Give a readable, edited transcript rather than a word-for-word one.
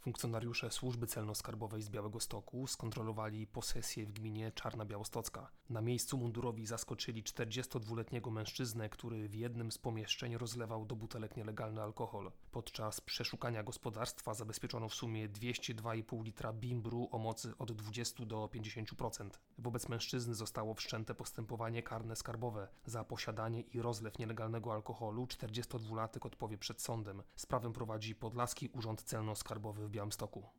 Funkcjonariusze służby celno-skarbowej z Białegostoku skontrolowali posesję w gminie Czarna Białostocka. Na miejscu mundurowi zaskoczyli 42-letniego mężczyznę, który w jednym z pomieszczeń rozlewał do butelek nielegalny alkohol. Podczas przeszukania gospodarstwa zabezpieczono w sumie 202,5 litra bimbru o mocy od 20 do 50%. Wobec mężczyzny zostało wszczęte postępowanie karne skarbowe. Za posiadanie i rozlew nielegalnego alkoholu 42-latek odpowie przed sądem. Sprawę prowadzi Podlaski Urząd Celno-Skarbowy w Białymstoku.